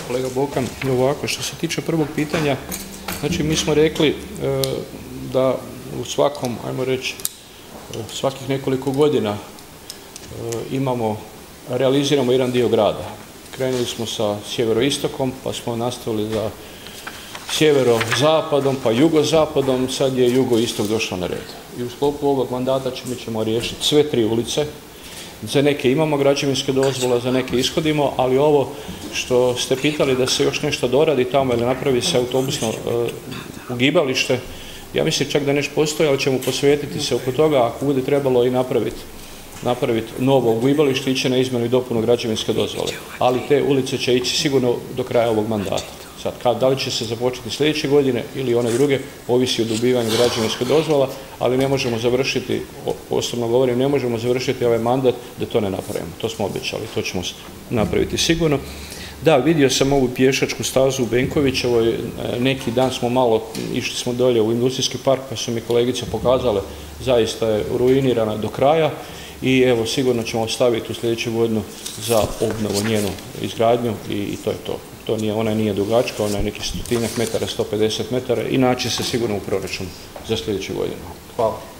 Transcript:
kolega Bokan. Ovako, što se tiče prvog pitanja, znači mi smo rekli da u svakom, ajmo reći, svakih nekoliko godina realiziramo jedan dio grada. Krenuli smo sa sjeveroistokom, pa smo nastavili za sjeverozapadom, pa jugozapadom, sad je jugoistok došlo na red. I u sklopu ovog mandata mi ćemo riješiti sve 3 ulice. Za neke imamo građevinske dozvole, za neke ishodimo, ali ovo što ste pitali da se još nešto doradi tamo ili napravi se autobusno ugibalište, ja mislim čak da nešto postoji, ali ćemo posvetiti se oko toga, ako bude trebalo i napraviti novo ugibalište, ići na izmjenu i dopunu građevinske dozvole. Ali te ulice će ići sigurno do kraja ovog mandata. Sad, da li će se započeti sljedeće godine ili one druge, ovisi o dobivanju građevinske dozvola, ali ne možemo završiti, osobno govorim, ne možemo završiti ovaj mandat da to ne napravimo. To smo obećali, to ćemo napraviti sigurno. Da, vidio sam ovu pješačku stazu u Benkovićevoj, neki dan smo malo, išli smo dolje u industrijski park, pa su mi kolegice pokazale, zaista je ruinirana do kraja i evo, sigurno ćemo ostaviti u sljedeću godinu za obnovu njenu izgradnju i to je to. Ona nije dugačka, ona je nekih 100 metara, 150 metara i naći se sigurno u proračunu za sljedeću godinu. Hvala.